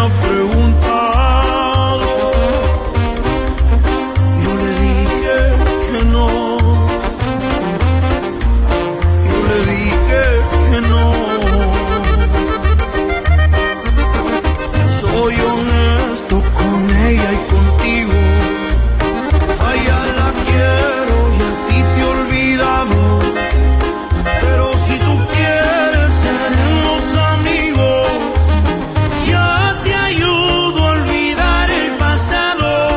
preguntado. Yo le dije que no. Yo le dije que no. Soy honesto con